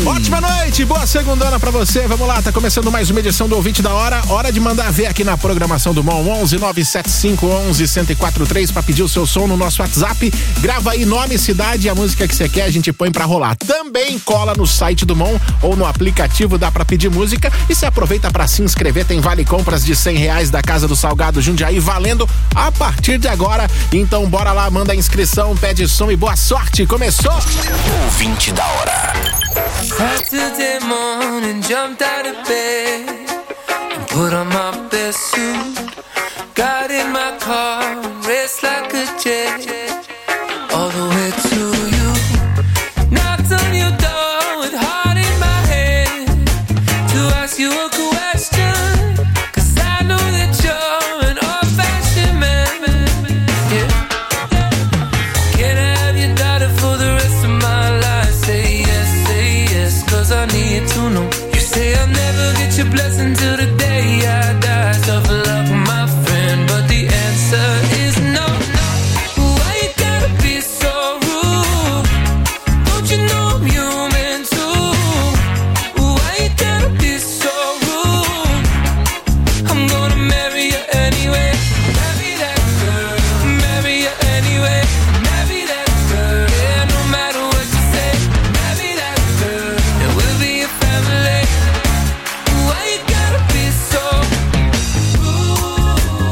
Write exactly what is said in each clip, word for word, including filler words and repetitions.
Ótima noite, boa segundona pra você. Vamos lá, tá começando mais uma edição do Ouvinte da Hora. Hora de mandar ver aqui na programação do Mon. onze nove sete cinco onze um zero quatro três pra pedir o seu som no nosso WhatsApp. Grava aí nome, cidade e a música que você quer, a gente põe pra rolar. Também cola no site do Mon ou no aplicativo, dá pra pedir música. E se aproveita pra se inscrever, tem vale compras de cem reais da Casa do Salgado Jundiaí valendo a partir de agora. Então bora lá, manda a inscrição, pede som e boa sorte. Começou! Ouvinte da Hora. Saturday morning, jumped out of bed and put on my best suit. Got in my car, raced like a jet all the way to you. Knocked on your door with heart in my head to ask you a question, 'cause I know that you're an old-fashioned man. Yeah. Can I have your daughter for the rest of my life? Say yes, say yes, 'cause I need to know. You say I'll never get your blessing till the day I die. Tough luck, my friend, but the answer is no. Why you gotta be so rude? Don't you know I'm human too? Why you gotta be so rude? I'm gonna marry you anyway. Marry that girl, marry you anyway. Marry that girl, yeah, no matter what you say. Marry that girl, and we'll be a family. Why you gotta be so rude?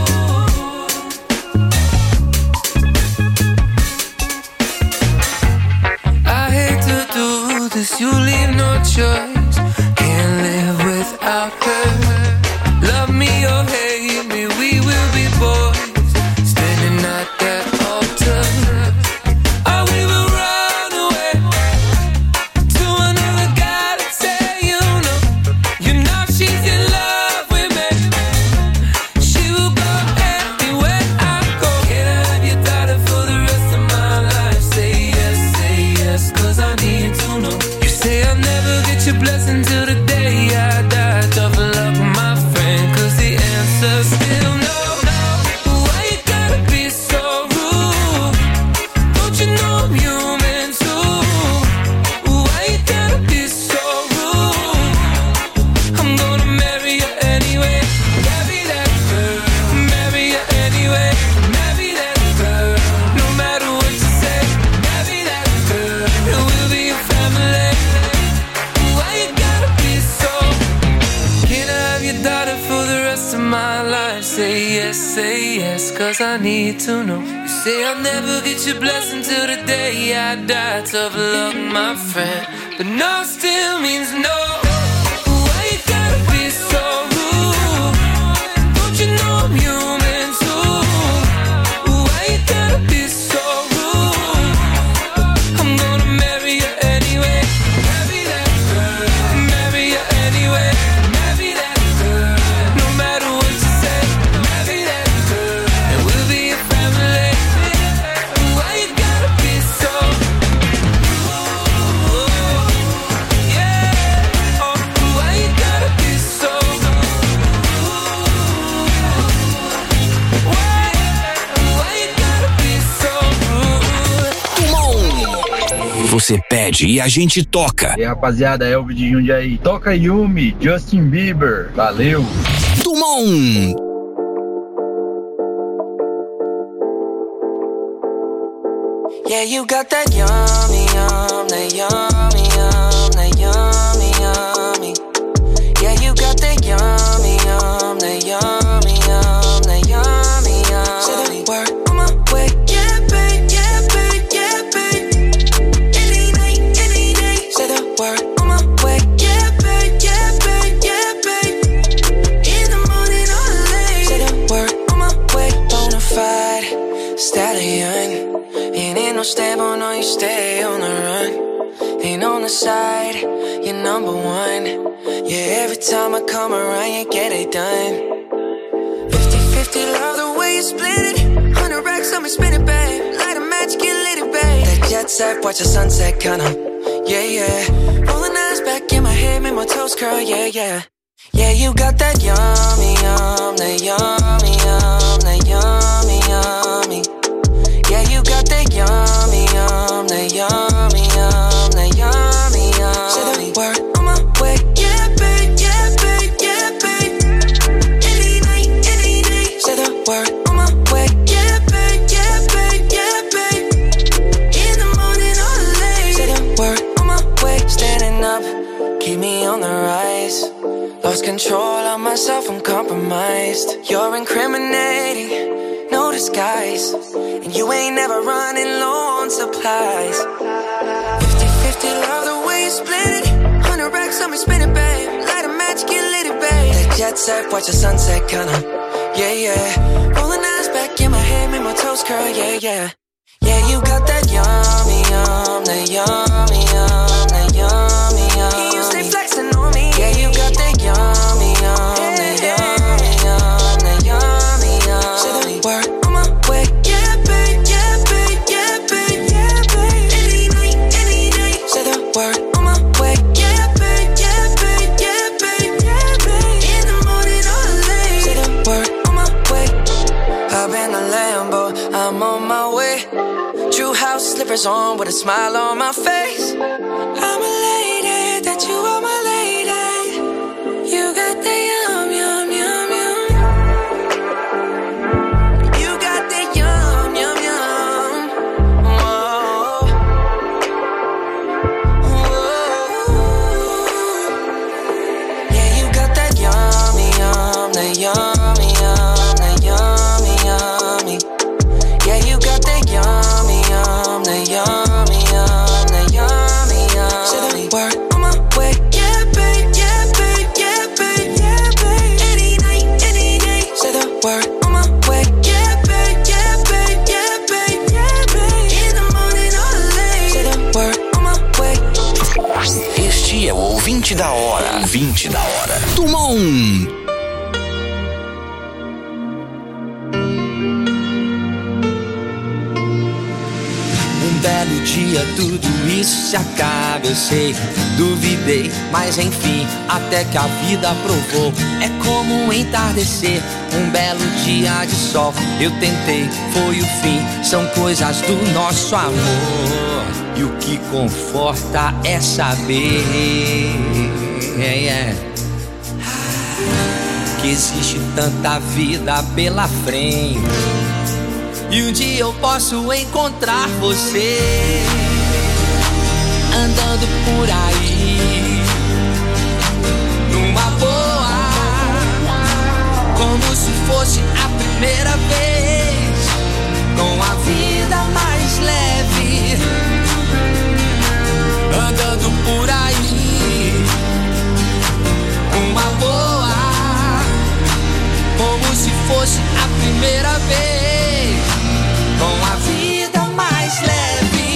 I hate to do this, you leave no choice. Can't live without her. Love me or hate me, we will be boys, standing at that altar. Or we will run away to another guy to say you know. You know she's in love with me. She will go anywhere I go. Can I have your daughter for the rest of my life? Say yes, say yes, 'cause I need to know. You say I'll never get your blessing till the day I die. Tough luck, my friend, 'cause the answer's still no. Why you gotta be so rude? Don't you know I'm human too? Why you gotta be so rude? I'm gonna marry you anyway. Marry that girl, marry you anyway. Marry that girl, no matter what you say. Marry that girl, and we'll be a family. Why you gotta be so? Can I have your daughter for the rest of my life? Say yes, say yes, 'cause I need to know. You say I'll never get your blessing till the day I die. Tough luck, my friend, but no still means no. Why you gotta be so rude? Don't you know I'm human too? Why you gotta be so rude? I'm gonna marry you anyway. Marry that girl, marry you anyway. Marry that girl, no matter what you say. Marry that girl, and we'll be a family. Why you gotta be so rude? Yeah. Oh, why you gotta be so rude? Why? Why you gotta be so rude? Você pede e a gente toca. E aí, rapaziada, Elvis de Jundiaí. Toca Yumi, Justin Bieber. Valeu. Dumont. Yeah, you got that yummy, yum, that yummy, yum, that yummy, yummy. Yeah, you got that yummy, yum, that yummy, yum, that yummy, yummy. Say the word on my way, yeah, babe, yeah, babe, yeah, babe. Any night, any day. Say the word on my way, yeah, babe, yeah, babe, yeah, babe. In the morning or late. Say the word on my way, bonafide stallion. Ain't in no stable, no, you stay on the run. Ain't on the side, you're number one. Yeah, every time I come around, you get it done. Fifty-fifty, love the way you split it. Hundred racks on me, spin it, babe. Light a match, get lit, it, babe. That jet set, watch the sunset, kinda. Yeah, yeah. Rolling eyes back in my head, make my toes curl, yeah, yeah. Yeah, you got that yummy, yum, that yummy, yum, that yummy, yummy. Yeah, you got that yummy, yum, that yummy, yum, that yummy, yummy. Say the word Lost control of myself, I'm compromised. You're incriminating, no disguise. And you ain't never running low on supplies. Fifty-fifty, love the way you split it. Hundred racks on me, spin it, babe. Light a match, get lit, it, babe. That jet set, watch the sunset, kinda. Yeah, yeah. Rolling eyes back in my head, make my toes curl, yeah, yeah. Yeah, you got that yummy, yum, that yummy, yum, that yummy, yum. Can you stay flexing on me? Yeah, you got that yummy, yum, that yummy, yum, that yummy, yum. Say the word on my way. Yeah, babe, yeah, babe, yeah, babe, yeah, babe. Any night, any day. Say the word on my way. Yeah, babe, yeah, babe, yeah, babe, yeah, babe. In the morning or late. Say the word on my way. Hop in the Lambo, I'm on my way. True house slippers on with a smile on my face. I'm elated that you are my lady. You got the yum, yum, yum, yum. You got the yum, yum, yum. Whoa. Whoa. Yeah, you got that yummy, yum, that yummy, yum, that yummy, yummy. Yeah, you got that yummy, yum, that yummy, yum, that yummy, yum. Say the word on my way. Yeah, babe, yeah, babe, yeah, babe, yeah, babe. Any night, any day. Say the word on my way. Yeah, babe, yeah, babe, yeah, babe, yeah, babe. In the morning or late. Say the word on my way. Este é o ouvinte da hora. Ouvinte da hora. Dumont. Belo dia, tudo isso se acaba, eu sei. Duvidei, mas enfim, até que a vida provou. É como um entardecer, um belo dia de sol. Eu tentei, foi o fim, são coisas do nosso amor. E o que conforta é saber é, é, que existe tanta vida pela frente. E um dia eu posso encontrar você andando por aí, numa boa, como se fosse a primeira vez, com a vida mais leve, andando por aí, numa boa, como se fosse a primeira vez. Com a vida mais leve.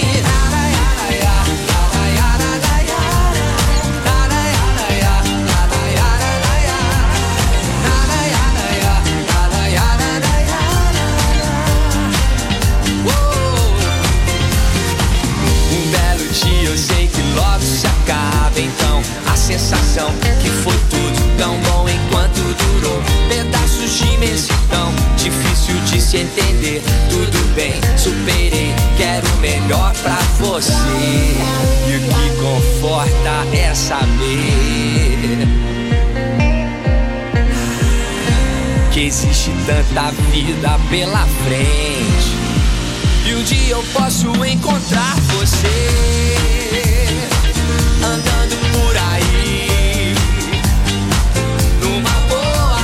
Um belo dia eu sei que logo se acaba. Então a sensação que foi tudo tão bom enquanto durou. Pedaços de imensidão, difícil de se entender. Tudo bem, superei, quero o melhor pra você. E o que conforta é saber que existe tanta vida pela frente. E um dia eu posso encontrar você andando por aí, numa boa,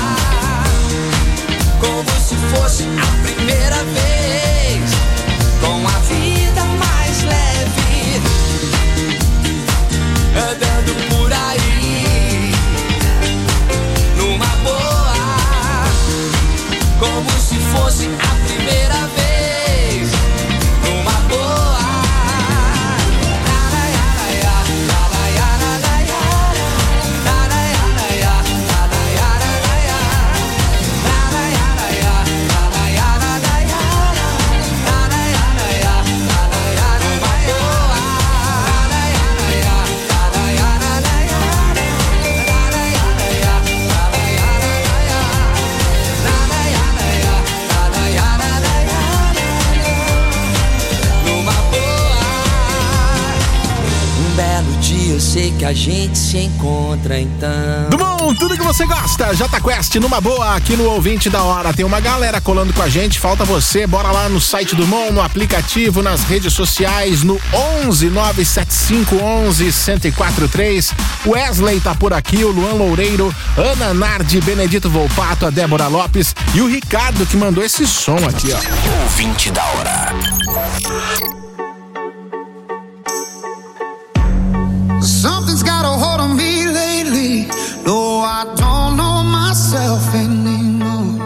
como se fosse a primeira vez, com a vida mais leve, andando por aí, numa boa, como se fosse a primeira vez, numa boa. dia eu sei que a gente se encontra então. Dumont, tudo que você gosta. Jota Quest, numa boa, aqui no Ouvinte da Hora. Tem uma galera colando com a gente, falta você. Bora lá no site do Mon, no aplicativo, nas redes sociais, no onze nove sete cinco onze um zero quatro três. Wesley tá por aqui, o Luan Loureiro, Ana Nardi, Benedito Volpato, a Débora Lopes e o Ricardo que mandou esse som aqui, ó. Ouvinte da Hora. Something's got a hold on me lately. No, I don't know myself anymore.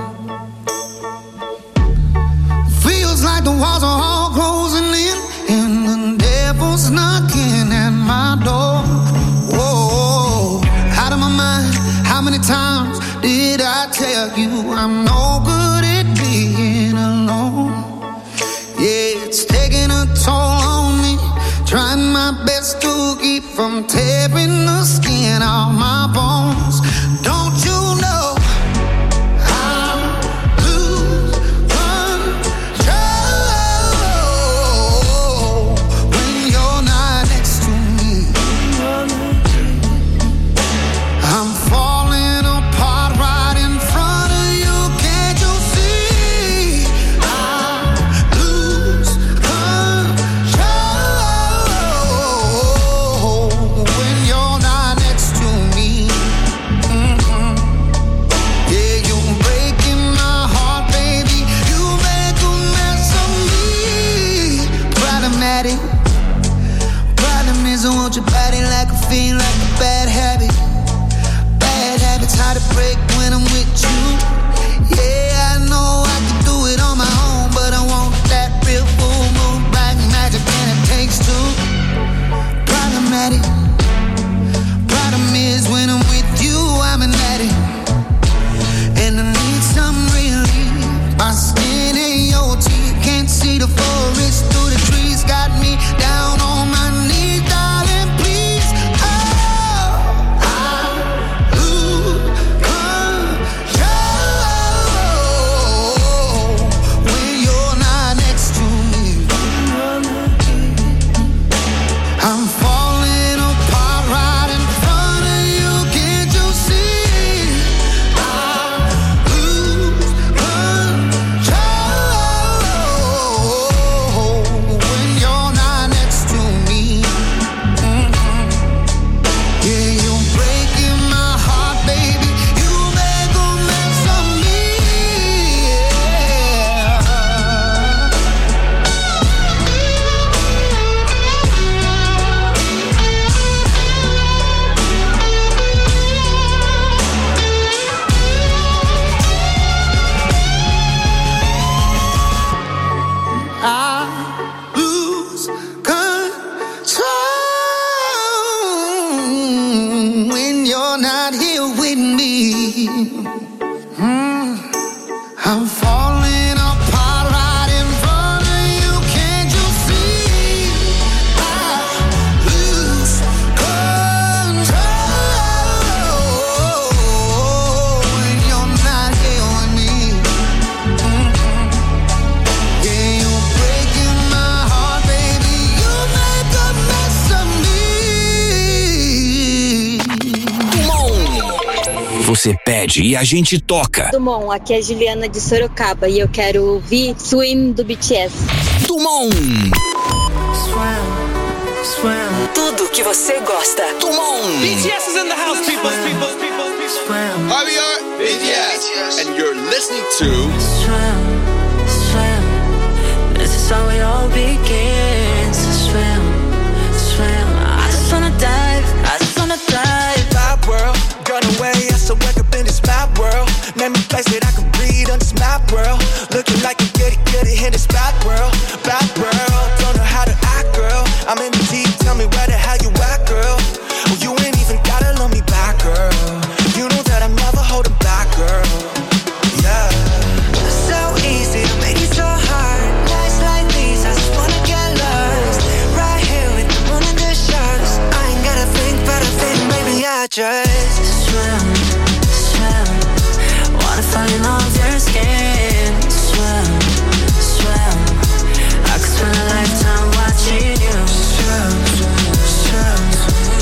Feels like the walls are all closing in and the devil's knocking at my door. Whoa, out of my mind. How many times did I tell you I'm no good at being alone? Yeah, it's taking a toll on me. Trying my best to keep from tearing the skin off my bones. Don't you know I lose control when you're not next to me? I'm falling apart right in front of you. Can't you see? I lose control when you're not next to me. Mm-hmm. Yeah, you're breaking my heart, baby. You make a mess of me. Problematic. Problem is I want your body like a fiend, like a bad habit. Bad habits hard to break when I'm with you. Yeah, I know I can do it on my own, but I want that real full moon black magic, and it takes two. Problematic. Problem is when I'm with you, I'm an addict, and I need some relief. My skin ain't your teeth, can't see the forest through the trees. Got me down on my knees, darling, please. Oh, I lose control when you're not next to me. I'm falling apart right in front of you. Can't you see? I lose control when you're not next to me. Mhm. Yeah, you're breaking my heart, baby. You make a mess of me. Yeah. I lose control when you're not here with me. Mm. I'm falling apart right in front of you. Can't you see? I lose control when you're not here with me. Mm-mm. Yeah, you're breaking my heart, baby. You make a mess of me. Você pede e a gente toca. Dumont, aqui é a Juliana de Sorocaba e eu quero ouvir Swim do B T S. Dumont. Tudo que você gosta. Dumont. B T S is in the house, people, people, people, people. Hi, we are B T S, and you're listening to Swim, swim. This is how it all begins. Swim, swim. I just wanna dive, I just wanna dive. Map world, gun away, I so wake up in this map world. Name a place that I can breathe on this map world. Looking like a goody goody in this bad world, bad world. Don't know how to act, girl. I'm in the deep, tell me where the hell you at, girl. Oh, you ain't even gotta love me back, girl. You know that I'm never holding back, girl. Yeah. So easy to make it so hard. Nights like these, I just wanna get lost. Right here with the moon and the stars. I ain't gotta think about a thing, baby, I just swim, swim. Wanna fall in love with your skin. Swim, swim. I could spend a lifetime watching you swim, swim.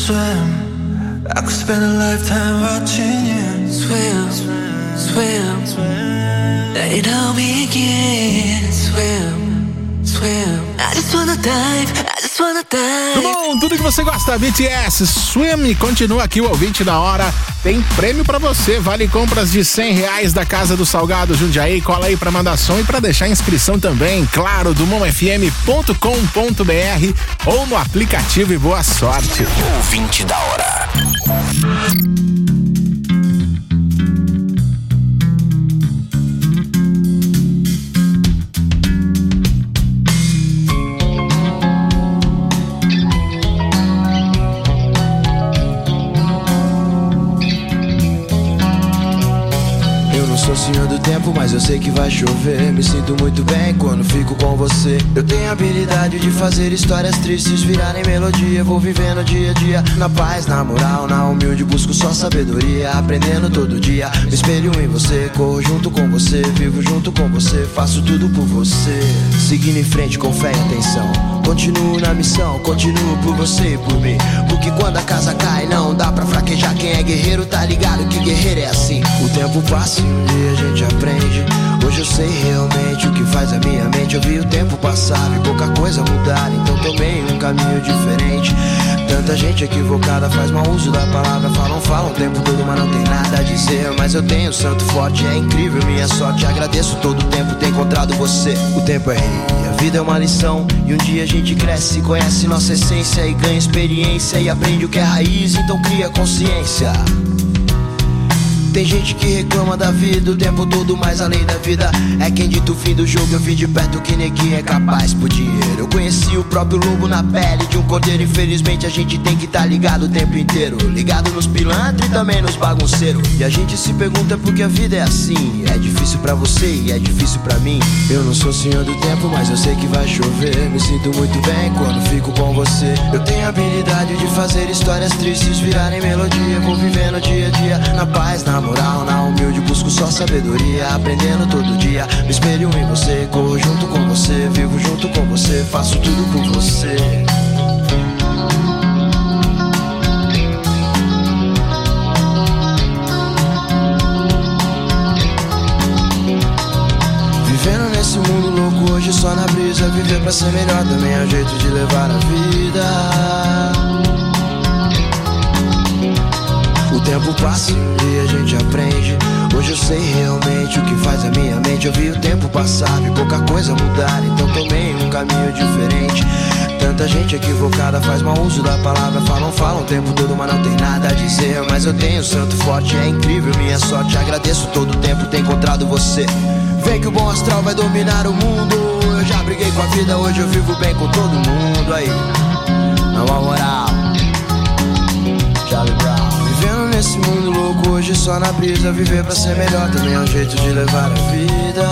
Swim, I could spend a lifetime watching you swim, swim, swim. Now you know me again. Swim, swim. I just wanna dive, I just wanna dive. Bom, tudo que você gosta, B T S, Swim. Continua aqui o ouvinte da hora. Tem prêmio pra você, vale compras de cem reais da Casa do Salgado Jundiaí. Cola aí pra mandar som e pra deixar inscrição também, claro, do mon f m ponto com ponto b r ou no aplicativo, e boa sorte. Ouvinte da hora. Sou senhor do tempo, mas eu sei que vai chover. Me sinto muito bem quando fico com você. Eu tenho a habilidade de fazer histórias tristes virarem melodia. Vou vivendo dia a dia, na paz, na moral, na humilde. Busco só sabedoria, aprendendo todo dia. Me espelho em você, corro junto com você. Vivo junto com você, faço tudo por você. Seguindo em frente com fé e atenção. Continuo na missão, continuo por você e por mim. Porque quando a casa cai não dá pra fraquejar. Quem é guerreiro tá ligado que guerreiro é assim. O tempo passa e um dia a gente aprende. Hoje eu sei realmente o que faz a minha mente. Eu vi o tempo passar e pouca coisa mudar. Então tomei um caminho diferente. Tanta gente equivocada faz mau uso da palavra. Falam, falam o tempo todo, mas não tem nada a dizer. Mas eu tenho santo forte, é incrível minha sorte. Agradeço todo o tempo ter encontrado você. O tempo é rei, a vida é uma lição. E um dia a gente cresce, conhece nossa essência e ganha experiência e aprende o que é raiz, então cria consciência. Tem gente que reclama da vida o tempo todo, mas a lei da vida é quem dita o fim do jogo. Eu vi de perto que neguinho é capaz por dinheiro. Eu conheci o próprio lobo na pele de um cordeiro. Infelizmente a gente tem que tá ligado o tempo inteiro. Ligado nos pilantras e também nos bagunceiros. E a gente se pergunta por que a vida é assim. É difícil pra você e é difícil pra mim. Eu não sou senhor do tempo, mas eu sei que vai chover. Me sinto muito bem quando fico com você. Eu tenho a habilidade de fazer histórias tristes virarem melodia. Vou vivendo dia a dia, na paz, na moral, na humilde, busco só sabedoria. Aprendendo todo dia, me espelho em você. Corro junto com você, vivo junto com você. Faço tudo por você. Vivendo nesse mundo louco hoje só na brisa. Viver pra ser melhor também é um jeito de levar a vida. O tempo passa e um dia a gente aprende. Hoje eu sei realmente o que faz a minha mente. Eu vi o tempo passar e pouca coisa mudar. Então tomei um caminho diferente. Tanta gente equivocada faz mau uso da palavra. Falam, falam o tempo todo, mas não tem nada a dizer. Mas eu tenho santo forte, é incrível minha sorte. Agradeço todo o tempo ter encontrado você. Vem que o bom astral vai dominar o mundo. Eu já briguei com a vida, hoje eu vivo bem com todo mundo. Aí, na moral, Charlie Brown. Vivendo nesse mundo louco hoje só na brisa. Viver pra ser melhor também é um jeito de levar a vida.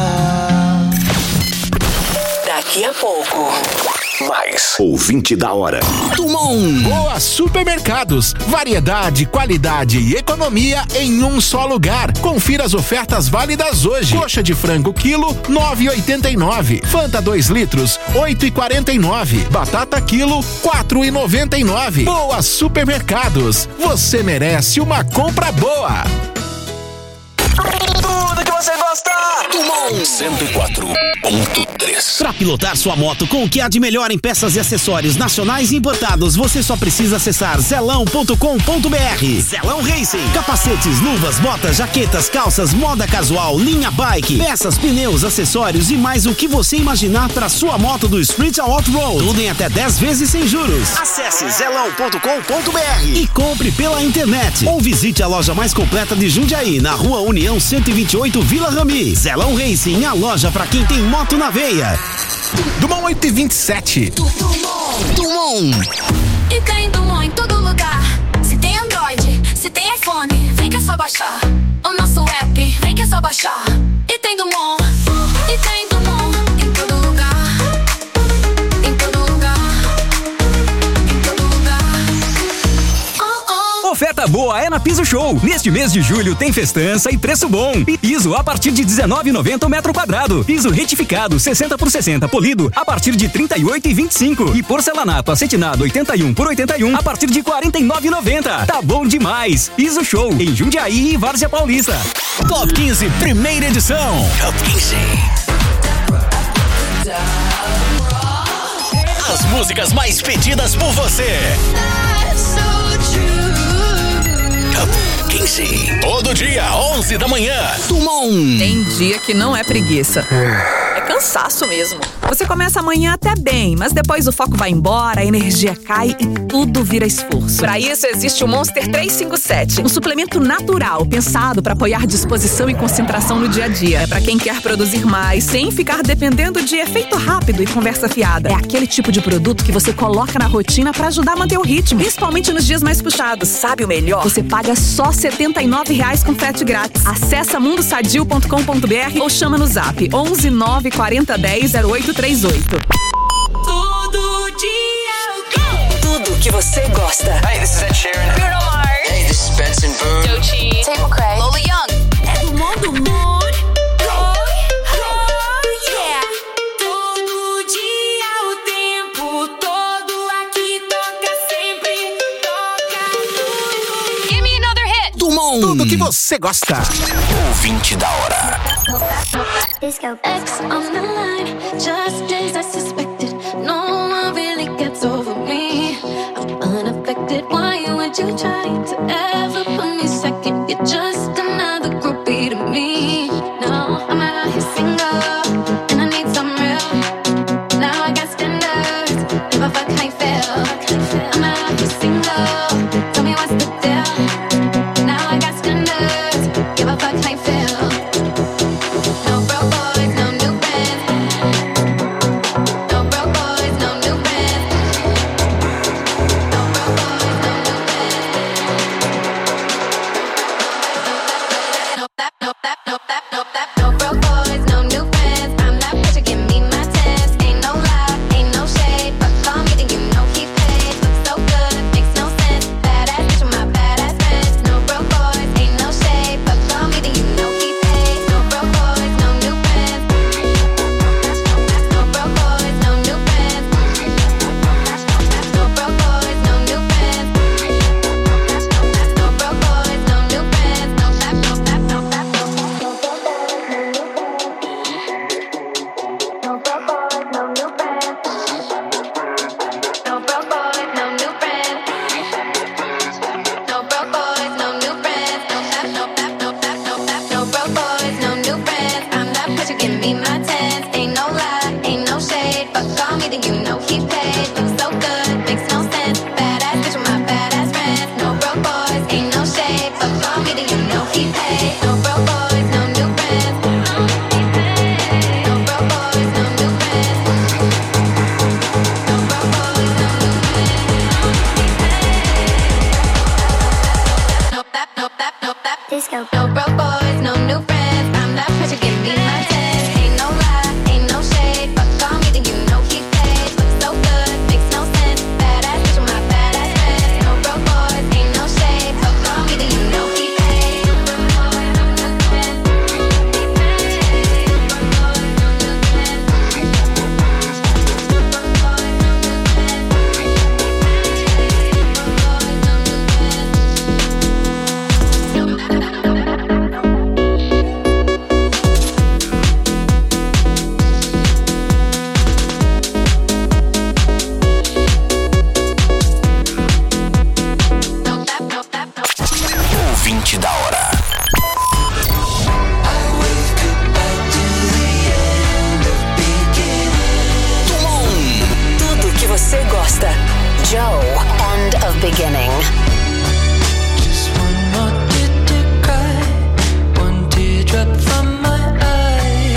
Daqui a pouco, mais ouvinte da hora. Dumont. Boa Supermercados. Variedade, qualidade e economia em um só lugar. Confira as ofertas válidas hoje. Coxa de frango quilo, nove e oitenta e nove. Fanta dois litros, oito e quarenta e nove. Batata quilo, quatro e noventa e nove. Boa Supermercados. Você merece uma compra boa. Tudo que você gosta. Dumont cento e quatro ponto três. Para pilotar sua moto com o que há de melhor em peças e acessórios nacionais e importados, você só precisa acessar zelão ponto com ponto b r. Zelão Racing. Capacetes, luvas, botas, jaquetas, calças, moda casual, linha bike, peças, pneus, acessórios e mais o que você imaginar para sua moto do Street ao Off-Road. Tudo em até dez vezes sem juros. Acesse zelão ponto com ponto b r e compre pela internet. Ou visite a loja mais completa de Jundiaí, na Rua União cento e vinte e oito, Vila Rami. Zelão Racing, a loja para quem tem moto na veia. Dumont oito e vinte e sete. Dumont. E tem Dumont em todo lugar. Se tem Android, se tem iPhone, vem que é só baixar. O nosso app, vem que é só baixar. E tem Dumont, e tem Dumont em todo lugar. Em todo lugar. Em todo lugar. Oh, oh. Oferta oferta boa é na Piso Show. Neste mês de julho tem festança e preço bom. Piso a partir de dezenove reais e noventa centavos o metro quadrado. Piso retificado sessenta por sessenta polido a partir de trinta e oito reais e vinte e cinco centavos. E porcelanato acetinado oitenta e um por oitenta e um a partir de quarenta e nove reais e noventa centavos. Tá bom demais. Piso Show em Jundiaí e Várzea Paulista. Top quinze, primeira edição. Top quinze. As músicas mais pedidas por você. Top quinze. Todo dia, onze da manhã. Tumon. Tem dia que não é preguiça. É cansaço mesmo. Você começa amanhã até bem, mas depois o foco vai embora, a energia cai e tudo vira esforço. Para isso existe o Monster trezentos e cinquenta e sete, um suplemento natural pensado para apoiar disposição e concentração no dia a dia. É para quem quer produzir mais sem ficar dependendo de efeito rápido e conversa fiada. É aquele tipo de produto que você coloca na rotina para ajudar a manter o ritmo, principalmente nos dias mais puxados. Sabe o melhor? Você paga só setenta e nove reais com frete grátis. Acesse mundo sadio ponto com ponto b r ou chama no zap onze nove quarenta dez zero oito três oito. Todo dia. Tudo que você gosta. Hey, this is Ed Sheeran. Bruno Mars. Hey, this is Benson Boone. Doechii. Tate McRae. Lola Young. É do mundo, mundo. Tudo que você gosta. Ouvinte da hora. X on the line, just as I suspected. No one really gets over me. I'm unaffected. Why would you try to ever put me second? You're just another groupie to me. No, I'm out here single, and I need some real. Now I got standards. Give a fuck how you feel. I'm out here single. Tell me what's the deal. Give a fuck how you feel. No broke boys, no new friends. No broke boys, no new friends. No broke boys, no new friends. No that, no that, no that, no that. No broke boys, no new friends. I'm that bitch, give me my tens. Ain't no lie, ain't no shade, but call me then you know he paid. Looks so good, makes no sense. Badass bitch with my badass friends. No broke boys, ain't no shade, but call me then you know he paid. No broke boys, no new friends. No broke boys, no new friends. No broke boys, no new friends. No broke boys, no new friends. No that, no that, no that, no that. No broke boys, no new friends. No broke boys, no new friends. No broke boys, no new friends. No that, no that, no that, no that. No broke boys, no new friends. I'm that bitch, you give me my tens. Ain't no lie, ain't no shade, but call me then you know he paid. Looks so good, makes no sense. Badass bitch with my badass friends. No broke boys, ain't no shade, but call me then you know he paid. No broke boys, no new friends. No broke boys, no new friends. No broke boys, no new friends. No that, no that, no that. Disco. No broke boys, no new friends. I'm that bitch, you give me my tens. Ain't no lie, ain't no shade, but call me then you know he paid. Looks so good, makes no sense. Badass bitch with my badass friends. No broke boys, ain't no shade, but call me then you know he paid. No broke boys, no new friends. No broke boys, no new friends. No broke boys, no new Ouvinte da hora. Tudo que você gosta. Joe, End of Beginning. Just one more tear to cry, one teardrop from my eye.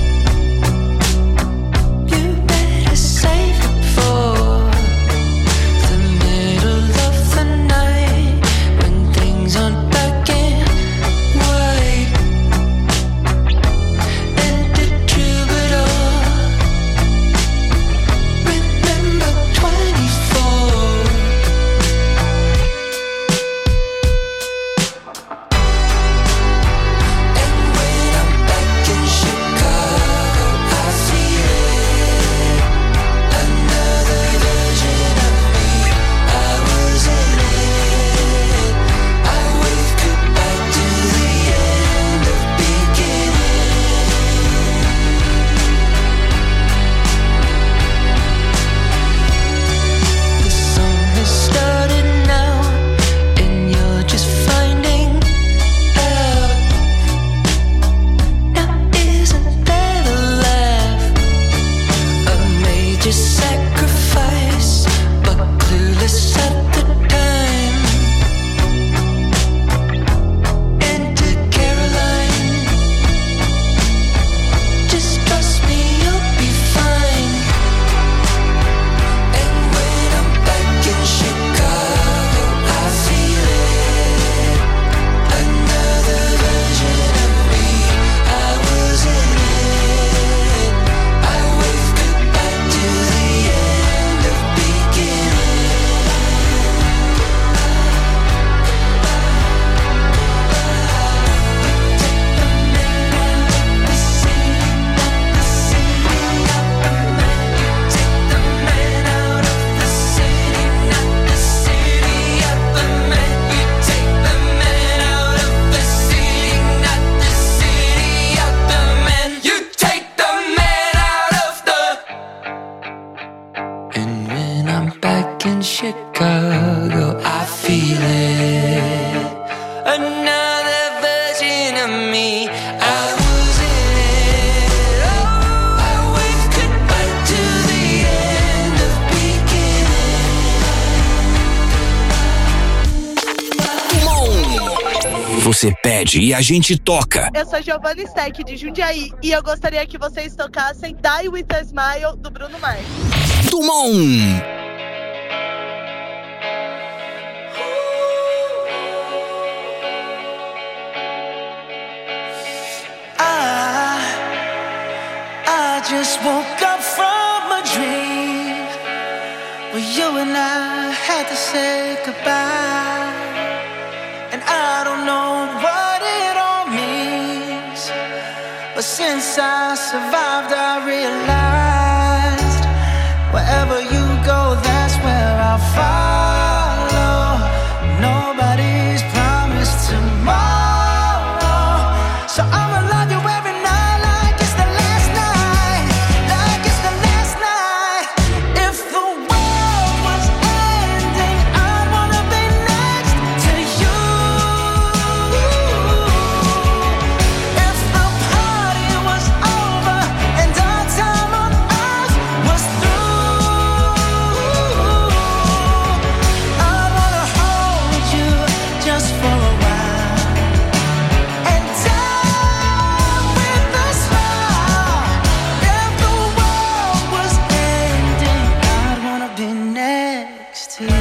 You better save it for the middle of the night, when things aren't black and white. And the troubadour, remember twenty-four. você pede e a gente toca. Eu sou Giovanna Steck de Jundiaí e eu gostaria que vocês tocassem Die With A Smile do Bruno Mars. Dumont. I, I just woke up from a dream where you and I had to say goodbye. And I don't know what it all means, but since I survived I realized wherever you go, that's where I'll follow. Nobody's promised tomorrow, so I'ma love you every night like it's the last night, like it's the last night. If the world was ending, I'd wanna be next to you. If the party was over and our time on earth was through, I'd wanna hold you just for a while and die with a smile. If the world was ending, I'd wanna be next to you.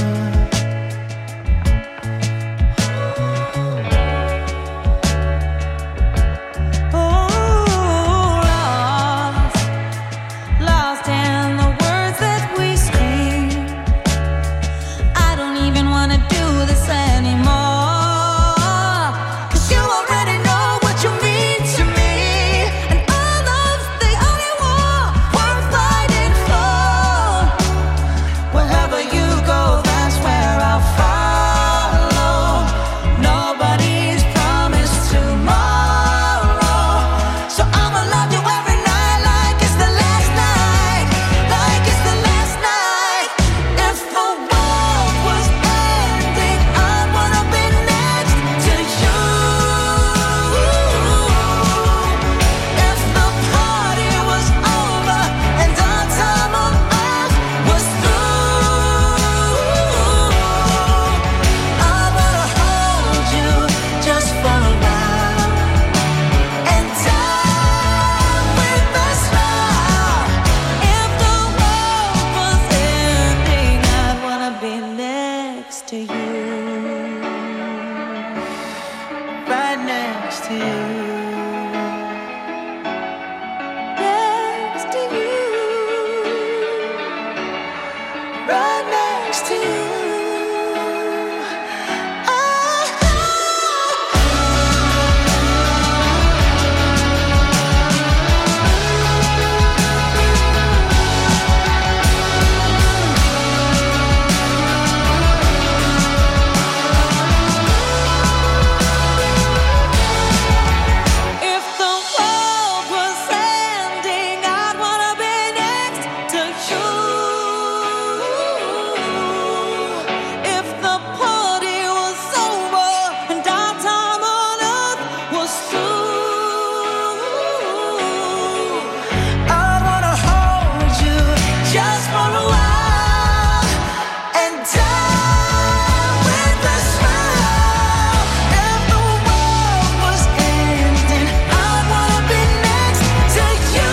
Lost, lost in the words that we scream. I don't even wanna do this anymore, 'cause you already know what you mean to me, and our love's the only war worth fighting for. Wherever you go, that's where I'll follow. Nobody's promised tomorrow, so I'ma love you every night like it's the last night, like it's the last night. If the world was ending, I'd wanna be next to you. If the party was over and our time on earth was through, I'd wanna hold you just for a while and die with a smile. If the world was ending, I'd wanna be next to you, right next to you, next to you, right next to you. If the world was ending, I'd wanna be next to you. If the party was over and our time on earth was through, I'd wanna hold you just for a while and die with a smile. If the world was ending, I'd wanna be next to you.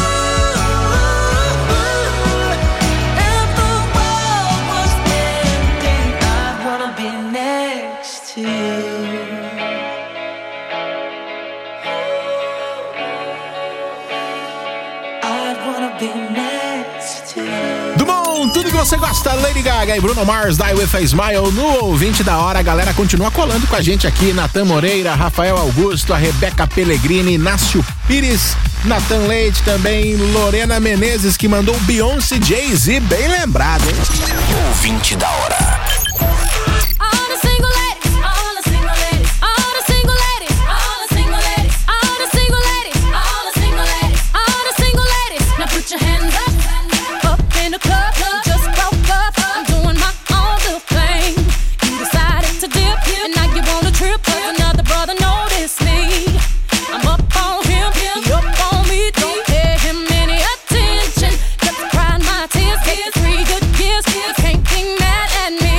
If the world was ending, I'd wanna be next to you. I'd wanna be next to you. Dumont, tudo que você gosta, Lady Gaga e Bruno Mars, Die With A Smile, no ouvinte da hora. A galera continua colando com a gente aqui, Natan Moreira, Rafael Augusto, a Rebeca Pellegrini, Inácio Pires, Natan Leite também, Lorena Menezes, que mandou Beyoncé, Jay-Z, bem lembrado, hein? Ouvinte da hora. All the single ladies, all the single ladies, all the single ladies, all the single ladies, all the single ladies, all the single ladies, all the single ladies. Now put your hands up, up in the club. You just broke up. I'm doing my own little thing. You decided to dip, and now you want a trip. 'Cause another brother noticed me. I'm up on him, he up on me. Don't pay him any attention. Just crying my tears, get three good years. You can't be mad at me.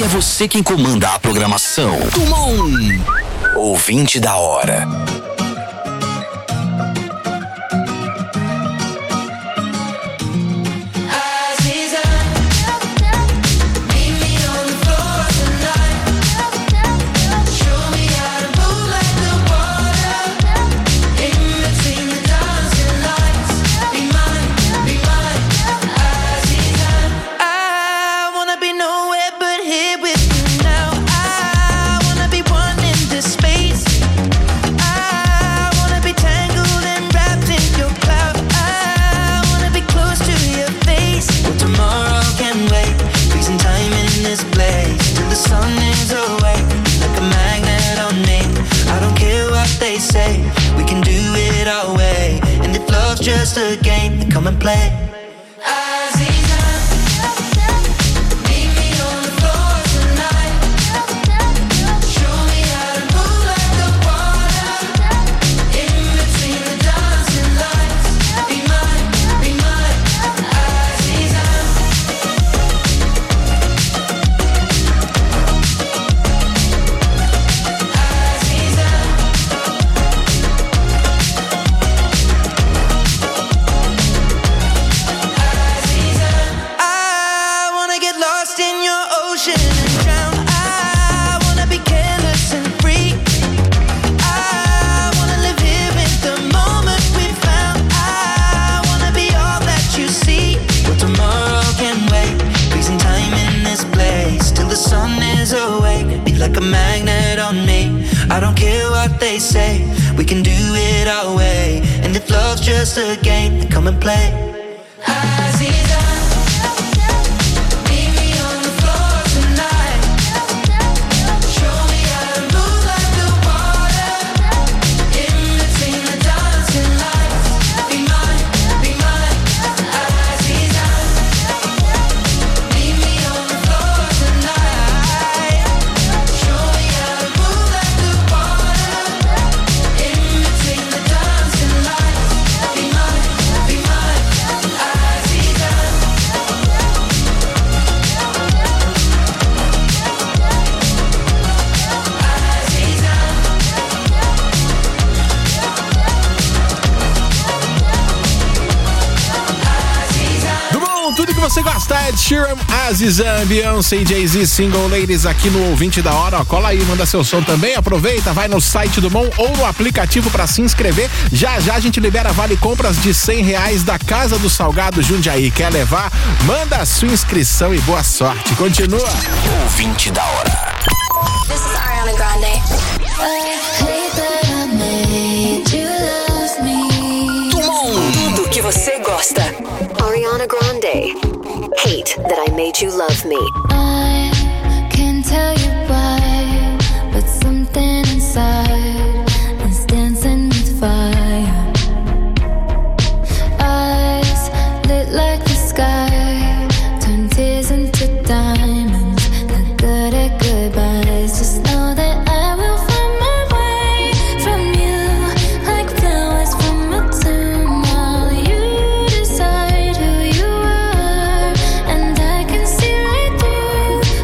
é você quem comanda a programação. Tumon, ouvinte da hora. Just a game, then come and play. Like a magnet on me. I don't care what they say, we can do it our way. And if love's just a game, then come and play. Aziza, meet me on the floor tonight. Show me how to move like the water. In between the dancing lights. Be mine, be mine. Aziza, meet me on the floor tonight. Você gosta? Ed Sheeran, Aziza, Beyoncé e Jay-Z, single Ladies aqui no Ouvinte da Hora. Ó, cola aí, manda seu som também, aproveita, vai no site do Mon ou no aplicativo pra se inscrever. Já já a gente libera vale compras de cem reais da Casa do Salgado Jundiaí. Quer levar? Manda a sua inscrição e boa sorte. Continua. Ouvinte da Hora. This is Ariana Grande. Tudo que você gosta. Ariana Grande. Hate that I made you love me. I can't tell you why, but something inside is dancing with fire. Eyes lit like the sky, turn tears into diamonds. Not good at goodbyes. Just know that I will find my way from you, like flowers from a tomb. While you decide who you are, and I can see right through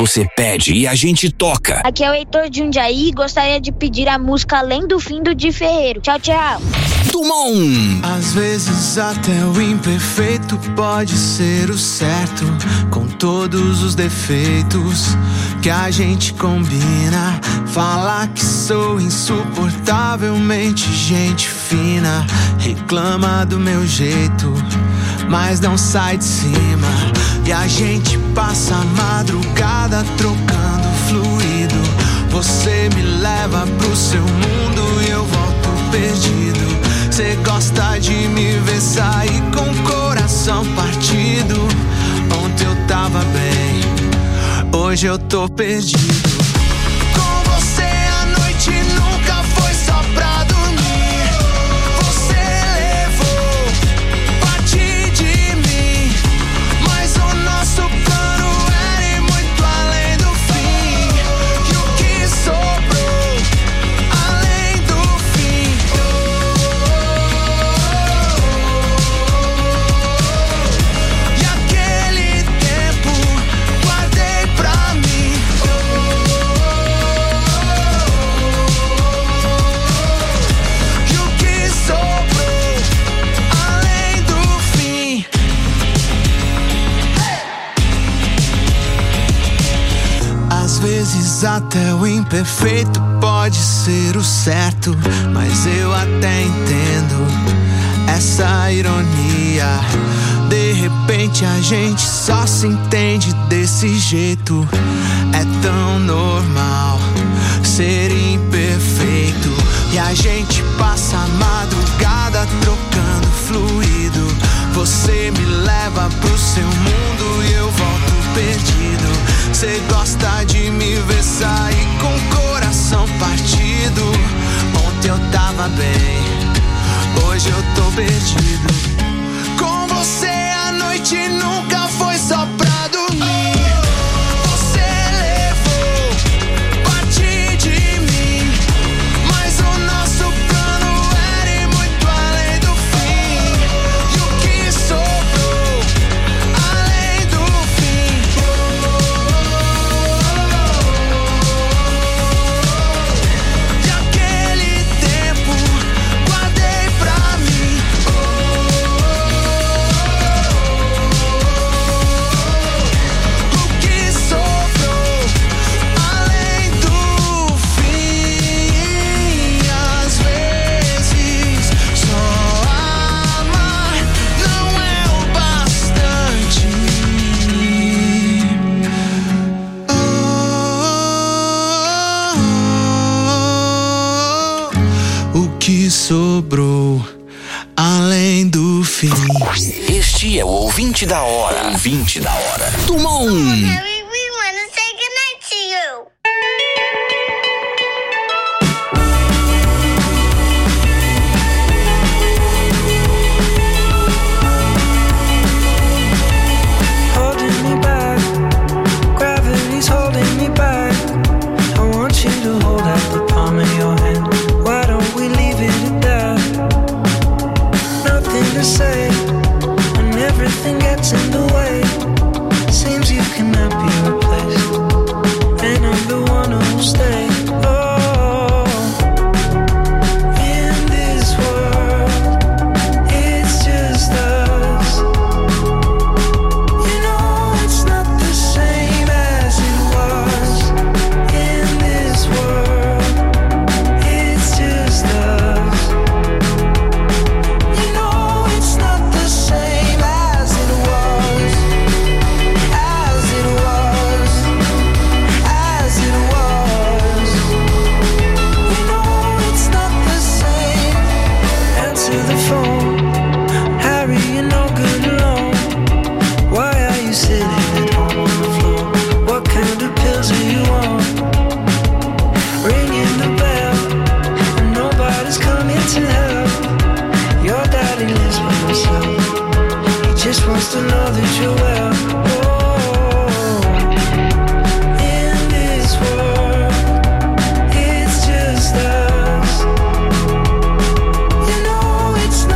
você pede e a gente toca. Aqui é o Heitor de Jundiaí e gostaria de pedir a música Além do Fim do Di Ferreiro. Tchau, tchau. Dumont. Às vezes até o imperfeito pode ser o certo, com todos os defeitos que a gente combina. Falar que sou insuportavelmente gente fina, reclama do meu jeito, mas não sai de cima. E a gente passa a madrugada trocando fluido. Você me leva pro seu mundo e eu volto perdido. Cê gosta de me ver sair com o coração partido. Ontem eu tava bem, hoje eu tô perdido. Com você a noite nunca foi só pra dormir. Você levou parte de mim, mas o nosso plano era ir muito além do fim. E o que sobrou além do fim? E aquele tempo guardei pra mim. E o que sobrou além do fim? Às vezes até o imperfeito pode ser o certo, mas eu até entendo essa ironia. De repente a gente só se entende desse jeito. É tão normal ser imperfeito. E a gente passa a madrugada trocando fluido. Você me leva pro seu mundo e eu volto perdido. Cê gosta de me ver sair com o coração partido. Ontem eu tava bem, hoje eu tô perdido. Com você a noite nunca foi só pra dormir. Você levou parte de mim, mas o nosso plano era ir muito além do fim. E o que sobrou além do fim? E aquele tempo guardei pra mim. O que sobrou além do fim? Às vezes só amar não é o bastante. O que sobrou além do fim? Este é o ouvinte da hora. Ouvinte da hora. Dumont. Harry, we want to say goodnight to you. Holding me back, gravity's holding me back. I want you to hold out the palm of your hand. Why don't we leave it at that? Nothing to say, and everything gets in the way. Seems you cannot be replaced, and I'm the one who'll stay. Oh, in this world, it's just us. You know it's not the same as it was. In this world, it's just us. You know it's not the same as it was. As it was. As it was. You know it's not the same. Answer the phone, Harry, you're no good alone. Why are you sitting at home on the floor? What kind of pills are you on? Ringing the bell, and nobody's coming to help. Your daddy lives by himself. He just wants to know that you're well. Oh, in this world, it's just us. You know it's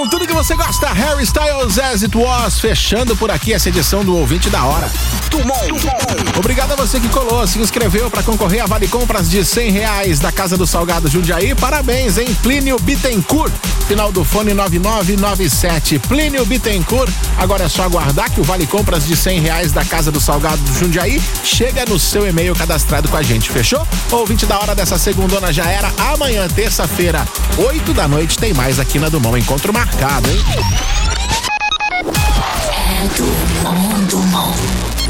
com tudo que você gosta. Harry Styles, As It Was, fechando por aqui essa edição do Ouvinte da Hora. Obrigado a você que colou, se inscreveu para concorrer a Vale Compras de cem reais da Casa do Salgado Jundiaí. Parabéns, hein? Plínio Bittencourt, final do fone nove nove nove sete. Plínio Bittencourt, agora é só aguardar que o Vale Compras de cem reais da Casa do Salgado Jundiaí chega no seu e-mail cadastrado com a gente, fechou? O Ouvinte da Hora dessa segundona já era. Amanhã, terça-feira, oito da noite, tem mais aqui na Dumont. Encontro marcado, hein? É Dumont, Dumont.